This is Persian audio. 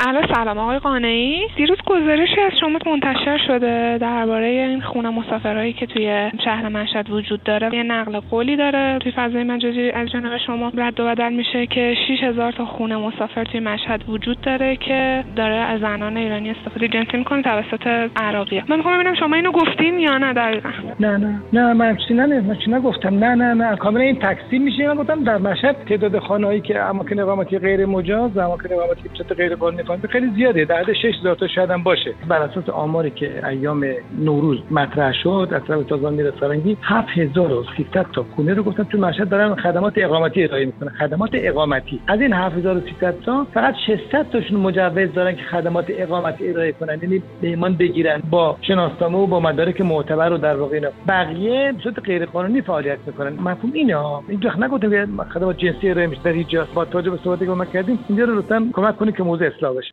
سلام آقای قانعی. دیروز گزارشی از شما منتشر شده درباره این خونه مسافرایی که توی شهر مشهد وجود داره. یه نقل قولی داره توی فضای مجازی از جانب شما رد و بدل میشه که 6000 تا خونه مسافر توی مشهد وجود داره که داره از زنان ایرانی استفاده جنسی میکنه توسط عراقی‌ها. من میخوام ببینم شما اینو گفتین یا نه دقیقاً؟ نه من چی نگفتم. نه کاملا این تقسیم میشه. من گفتم در مشهد تعداد خانه‌ای که اماکن اقامتی غیر مجاز، اماکن اقامتی به صورت غیر قانونی خیلی زیاده، در حد 6000 تا شاید هم باشه. بر اساس آماری که ایام نوروز مطرح شد از طرف سازمان میراث فرهنگی 7300 تا خونه رو گفتن تو مشهد دارن خدمات اقامتی ارائه میکنن. خدمات اقامتی از این 7300 تا فقط 600 تاشون مجوز دارن که خدمات اقامتی ارائه کنن، یعنی مهمان بگیرن با شناسنامه و با مدارک معتبر و در واقع اینا. بقیه به صورت غیر قانونی فعالیت میکنن. مفهوم اینه. اینجا نگفتم خدمات جنسی ارائه میشه در اینجا. با توجه به صحبتی که ما کردیم اینجا رو لطفاً کمک کنید که موضوع اصلاح بشه.